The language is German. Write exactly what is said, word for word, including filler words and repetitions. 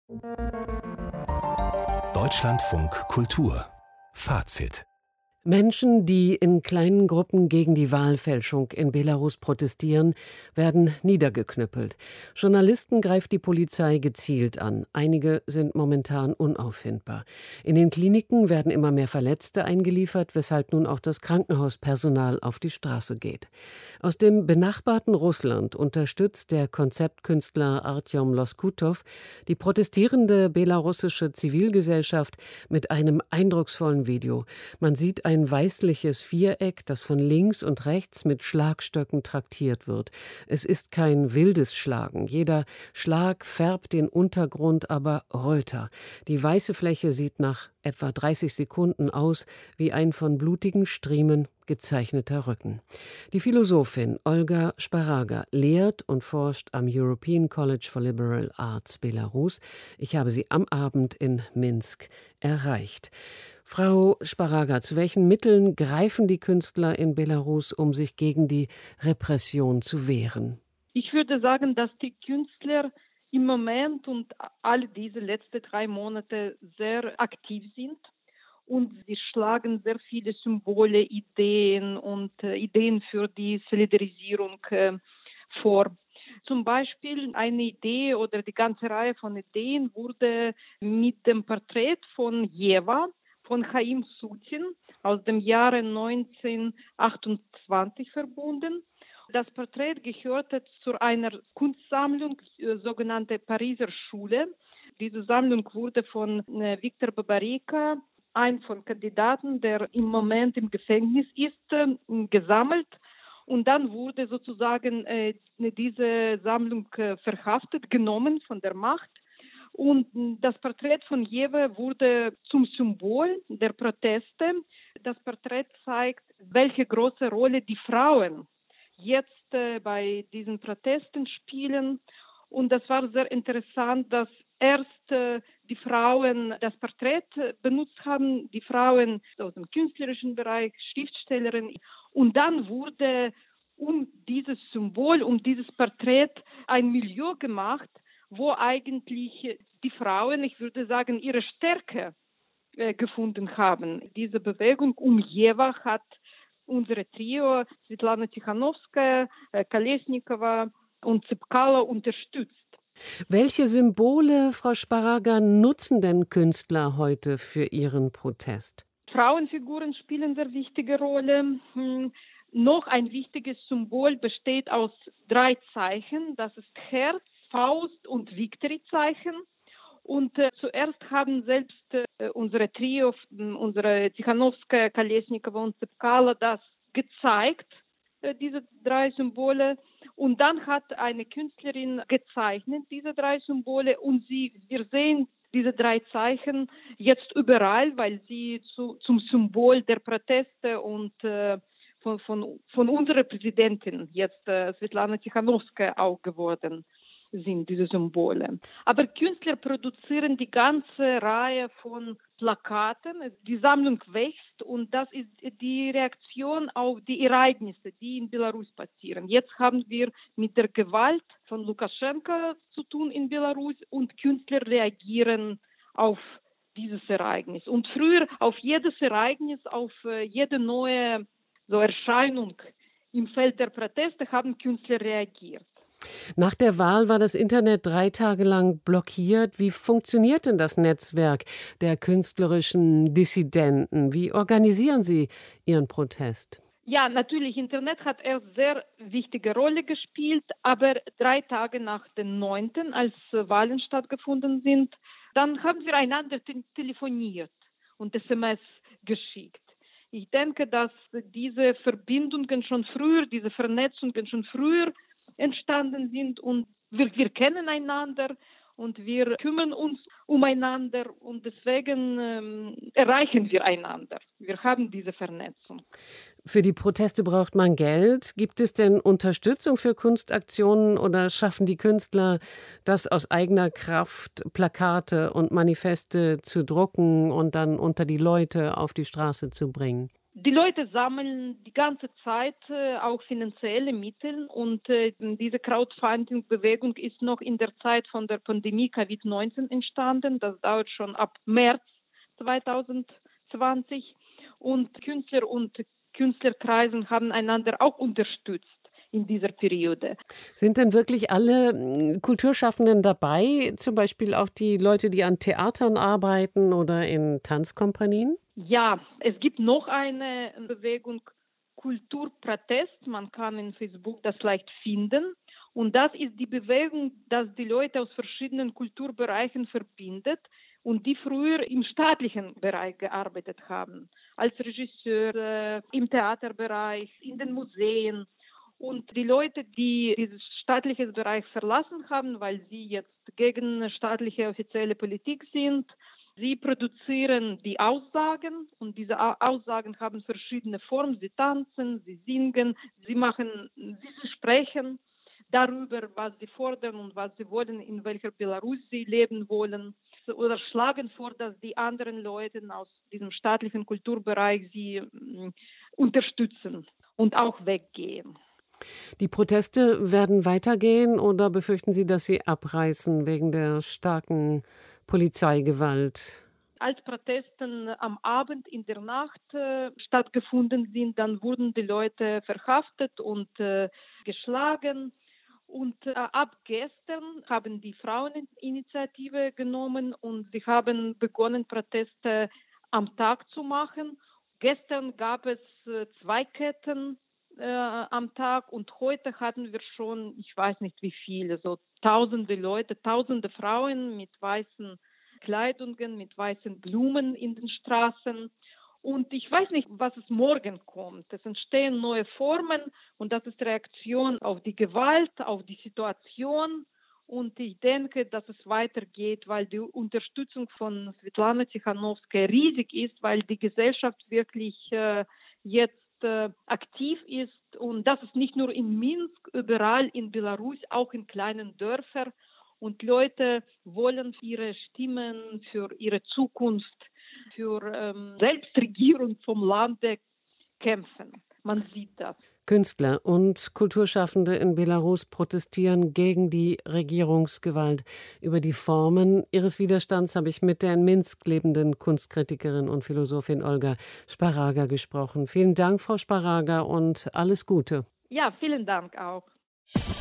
Deutschlandfunk Kultur Fazit. Menschen, die in kleinen Gruppen gegen die Wahlfälschung in Belarus protestieren, werden niedergeknüppelt. Journalisten greift die Polizei gezielt an. Einige sind momentan unauffindbar. In den Kliniken werden immer mehr Verletzte eingeliefert, weshalb nun auch das Krankenhauspersonal auf die Straße geht. Aus dem benachbarten Russland unterstützt der Konzeptkünstler Artjom Loskutow die protestierende belarussische Zivilgesellschaft mit einem eindrucksvollen Video. Man sieht ein weißliches Viereck, das von links und rechts mit Schlagstöcken traktiert wird. Es ist kein wildes Schlagen. Jeder Schlag färbt den Untergrund aber röter. Die weiße Fläche sieht nach etwa dreißig Sekunden aus wie ein von blutigen Striemen gezeichneter Rücken. Die Philosophin Olga Sparaga lehrt und forscht am European College for Liberal Arts Belarus. Ich habe sie am Abend in Minsk erreicht. Frau Sparaga, zu welchen Mitteln greifen die Künstler in Belarus, um sich gegen die Repression zu wehren? Ich würde sagen, dass die Künstler im Moment und all diese letzten drei Monate sehr aktiv sind und sie schlagen sehr viele Symbole, Ideen und äh, Ideen für die Solidarisierung äh, vor. Zum Beispiel eine Idee oder die ganze Reihe von Ideen wurde mit dem Porträt von Jewa von Chaim Sutin aus dem Jahre neunzehnhundertachtundzwanzig verbunden. Das Porträt gehörte zu einer Kunstsammlung, äh, sogenannte Pariser Schule. Diese Sammlung wurde von äh, Viktor Babarika, ein von Kandidaten, der im Moment im Gefängnis ist, äh, gesammelt. Und dann wurde sozusagen äh, diese Sammlung äh, verhaftet, genommen von der Macht. Und das Porträt von Jewe wurde zum Symbol der Proteste. Das Porträt zeigt, welche große Rolle die Frauen jetzt äh, bei diesen Protesten spielen. Und das war sehr interessant, dass erst äh, die Frauen das Porträt benutzt haben, die Frauen aus dem künstlerischen Bereich, Schriftstellerinnen. Und dann wurde um dieses Symbol, um dieses Porträt ein Milieu gemacht, wo eigentlich die Frauen, ich würde sagen, ihre Stärke äh, gefunden haben. Diese Bewegung um Jewa hat unsere Trio, Svetlana Tikhanovskaya, äh, Kolesnikova und Tsepkalo unterstützt. Welche Symbole, Frau Sparaga, nutzen denn Künstler heute für ihren Protest? Frauenfiguren spielen eine wichtige Rolle. Hm. Noch ein wichtiges Symbol besteht aus drei Zeichen. Das ist Herz, Faust und Victory-Zeichen. Und äh, zuerst haben selbst äh, unsere Trio, unsere Tikhanovskaya, Kolesnikova und Tsepkalo das gezeigt, äh, diese drei Symbole. Und dann hat eine Künstlerin gezeichnet, diese drei Symbole. Und sie, wir sehen diese drei Zeichen jetzt überall, weil sie zu, zum Symbol der Proteste und äh, von, von, von unserer Präsidentin, jetzt äh, Svetlana Tikhanovskaya, auch geworden sind, diese Symbole. Aber Künstler produzieren die ganze Reihe von Plakaten. Die Sammlung wächst und das ist die Reaktion auf die Ereignisse, die in Belarus passieren. Jetzt haben wir mit der Gewalt von Lukaschenka zu tun in Belarus und Künstler reagieren auf dieses Ereignis. Und früher auf jedes Ereignis, auf jede neue so Erscheinung im Feld der Proteste haben Künstler reagiert. Nach der Wahl war das Internet drei Tage lang blockiert. Wie funktioniert denn das Netzwerk der künstlerischen Dissidenten? Wie organisieren Sie Ihren Protest? Ja, natürlich, Internet hat erst sehr wichtige Rolle gespielt, aber drei Tage nach dem neunten, als Wahlen stattgefunden sind, dann haben wir einander te- telefoniert und S M S geschickt. Ich denke, dass diese Verbindungen schon früher, diese Vernetzungen schon früher entstanden sind und wir, wir kennen einander und wir kümmern uns umeinander und deswegen ähm, erreichen wir einander. Wir haben diese Vernetzung. Für die Proteste braucht man Geld. Gibt es denn Unterstützung für Kunstaktionen oder schaffen die Künstler das aus eigener Kraft, Plakate und Manifeste zu drucken und dann unter die Leute auf die Straße zu bringen? Die Leute sammeln die ganze Zeit äh, auch finanzielle Mittel und äh, diese Crowdfunding-Bewegung ist noch in der Zeit von der Pandemie Covid neunzehn entstanden. Das dauert schon ab März zwanzig zwanzig und Künstler und Künstlerkreisen haben einander auch unterstützt in dieser Periode. Sind denn wirklich alle mm, Kulturschaffenden dabei, zum Beispiel auch die Leute, die an Theatern arbeiten oder in Tanzkompanien? Ja, es gibt noch eine Bewegung Kulturprotest. Man kann in Facebook das leicht finden. Und das ist die Bewegung, dass die Leute aus verschiedenen Kulturbereichen verbindet und die früher im staatlichen Bereich gearbeitet haben. Als Regisseure, im Theaterbereich, in den Museen. Und die Leute, die dieses staatliche Bereich verlassen haben, weil sie jetzt gegen staatliche offizielle Politik sind, sie produzieren die Aussagen und diese Aussagen haben verschiedene Formen. Sie tanzen, sie singen, sie machen, sie sprechen darüber, was sie fordern und was sie wollen, in welcher Belarus sie leben wollen. Oder schlagen vor, dass die anderen Leute aus diesem staatlichen Kulturbereich sie äh, unterstützen und auch weggehen. Die Proteste werden weitergehen oder befürchten Sie, dass sie abreißen wegen der starken Polizeigewalt? Als Protesten am Abend in der Nacht äh, stattgefunden sind, dann wurden die Leute verhaftet und äh, geschlagen. Und äh, ab gestern haben die Fraueninitiative genommen und sie haben begonnen, Proteste am Tag zu machen. Gestern gab es äh, zwei Ketten äh, am Tag und heute hatten wir schon, ich weiß nicht wie viele, so tausende Leute, tausende Frauen mit weißen Kleidungen, mit weißen Blumen in den Straßen. Und ich weiß nicht, was es morgen kommt. Es entstehen neue Formen und das ist Reaktion auf die Gewalt, auf die Situation. Und ich denke, dass es weitergeht, weil die Unterstützung von Svetlana Tsikhanowskaja riesig ist, weil die Gesellschaft wirklich äh, jetzt äh, aktiv ist. Und das ist nicht nur in Minsk, überall in Belarus, auch in kleinen Dörfern. Und Leute wollen ihre Stimmen für ihre Zukunft, für ähm, Selbstregierung vom Lande kämpfen. Man sieht das. Künstler und Kulturschaffende in Belarus protestieren gegen die Regierungsgewalt. Über die Formen ihres Widerstands habe ich mit der in Minsk lebenden Kunstkritikerin und Philosophin Olga Szparaga gesprochen. Vielen Dank, Frau Szparaga, und alles Gute. Ja, vielen Dank auch.